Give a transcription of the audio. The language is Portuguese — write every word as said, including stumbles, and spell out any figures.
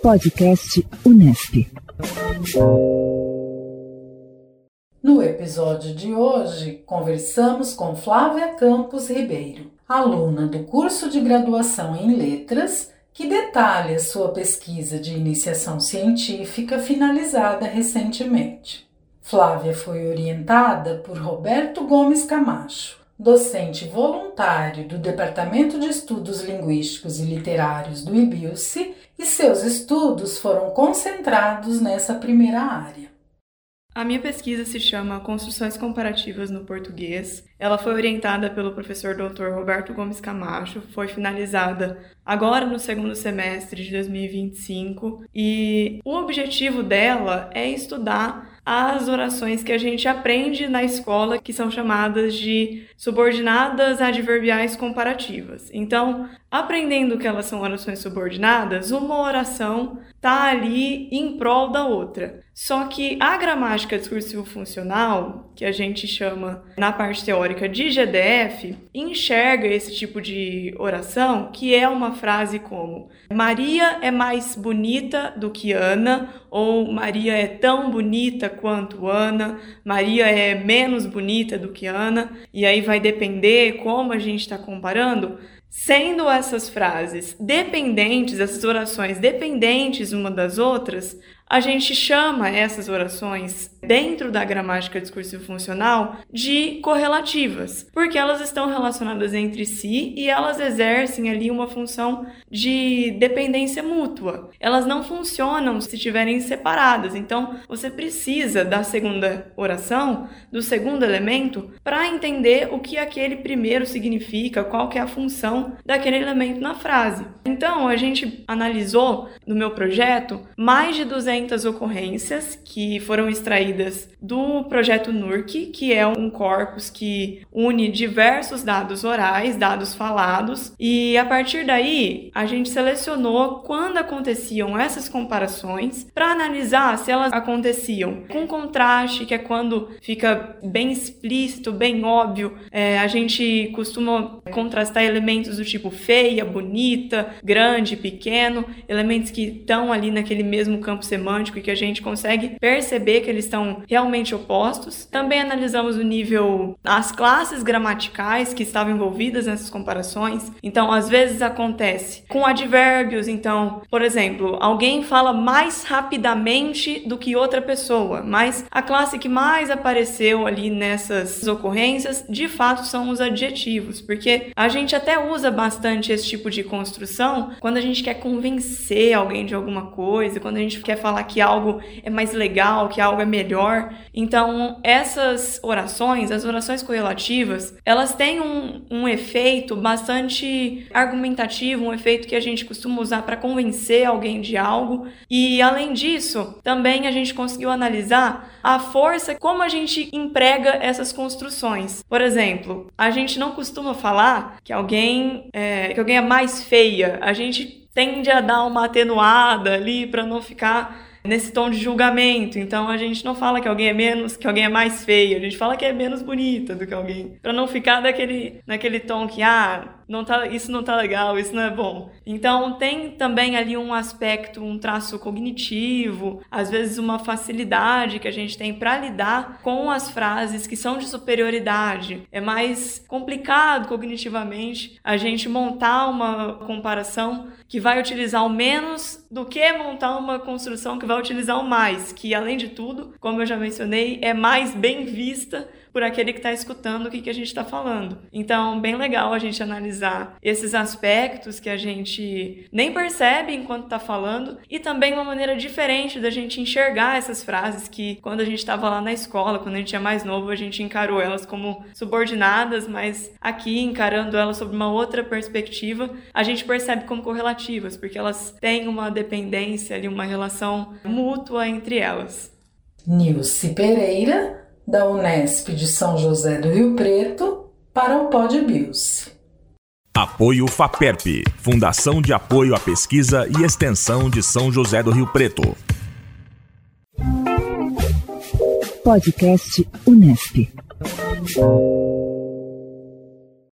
Podcast Unesp. No episódio de hoje, conversamos com Flávia Campos Ribeiro, aluna do curso de graduação em Letras, que detalha sua pesquisa de iniciação científica finalizada recentemente. Flávia foi orientada por Roberto Gomes Camacho, docente voluntário do Departamento de Estudos Linguísticos e Literários do IBILSE, e seus estudos foram concentrados nessa primeira área. A minha pesquisa se chama Construções Comparativas no Português. Ela foi orientada pelo professor doutor Roberto Gomes Camacho, foi finalizada agora no segundo semestre de dois mil e vinte e cinco, e o objetivo dela é estudar as orações que a gente aprende na escola, que são chamadas de subordinadas adverbiais comparativas. Então, aprendendo que elas são orações subordinadas, uma oração está ali em prol da outra. Só que a gramática discursivo-funcional, que a gente chama na parte teórica de G D F, enxerga esse tipo de oração, que é uma frase como Maria é mais bonita do que Ana, ou Maria é tão bonita quanto Ana, Maria é menos bonita do que Ana, e aí vai depender como a gente está comparando. Sendo essas frases dependentes, essas orações dependentes uma das outras, a gente chama essas orações, dentro da gramática discursivo-funcional, de correlativas, porque elas estão relacionadas entre si e elas exercem ali uma função de dependência mútua. Elas não funcionam se estiverem separadas, então você precisa da segunda oração, do segundo elemento, para entender o que aquele primeiro significa, qual que é a função daquele elemento na frase. Então, a gente analisou, no meu projeto, mais de duzentas ocorrências que foram extraídas do projeto N U R C, que é um corpus que une diversos dados orais, dados falados, e a partir daí a gente selecionou quando aconteciam essas comparações para analisar se elas aconteciam com contraste, que é quando fica bem explícito, bem óbvio. É, a gente costuma contrastar elementos do tipo feia, bonita, grande, pequeno, elementos que estão ali naquele mesmo campo semântico e que a gente consegue perceber que eles estão realmente opostos. Também analisamos o nível, as classes gramaticais que estavam envolvidas nessas comparações. Então, às vezes acontece com advérbios. Então, por exemplo, alguém fala mais rapidamente do que outra pessoa, mas a classe que mais apareceu ali nessas ocorrências, de fato, são os adjetivos, porque a gente até usa bastante esse tipo de construção quando a gente quer convencer alguém de alguma coisa, quando a gente quer falar que algo é mais legal, que algo é melhor. Então, essas orações, as orações correlativas, elas têm um, um efeito bastante argumentativo, um efeito que a gente costuma usar para convencer alguém de algo. E, além disso, também a gente conseguiu analisar a força, como a gente emprega essas construções. Por exemplo, a gente não costuma falar que alguém é, que alguém é mais feia. A gente tende a dar uma atenuada ali para não ficar nesse tom de julgamento. Então a gente não fala que alguém é menos, que alguém é mais feia, a gente fala que é menos bonita do que alguém, para não ficar daquele, naquele tom que ah, não tá, isso não tá legal, isso não é bom. Então tem também ali um aspecto, um traço cognitivo, às vezes uma facilidade que a gente tem para lidar com as frases que são de superioridade. É mais complicado cognitivamente a gente montar uma comparação que vai utilizar o menos do que montar uma construção que vai utilizar o mais, que além de tudo, como eu já mencionei, é mais bem vista por aquele que está escutando o que, que a gente está falando. Então, bem legal a gente analisar esses aspectos que a gente nem percebe enquanto está falando, e também uma maneira diferente da gente enxergar essas frases que, quando a gente estava lá na escola, quando a gente é mais novo, a gente encarou elas como subordinadas, mas aqui, encarando elas sob uma outra perspectiva, a gente percebe como correlativas, porque elas têm uma dependência ali, uma relação mútua entre elas. Nilce Pereira, da Unesp de São José do Rio Preto, para o Pod IBILSE. Apoio FAPERP, Fundação de Apoio à Pesquisa e Extensão de São José do Rio Preto. Podcast Unesp.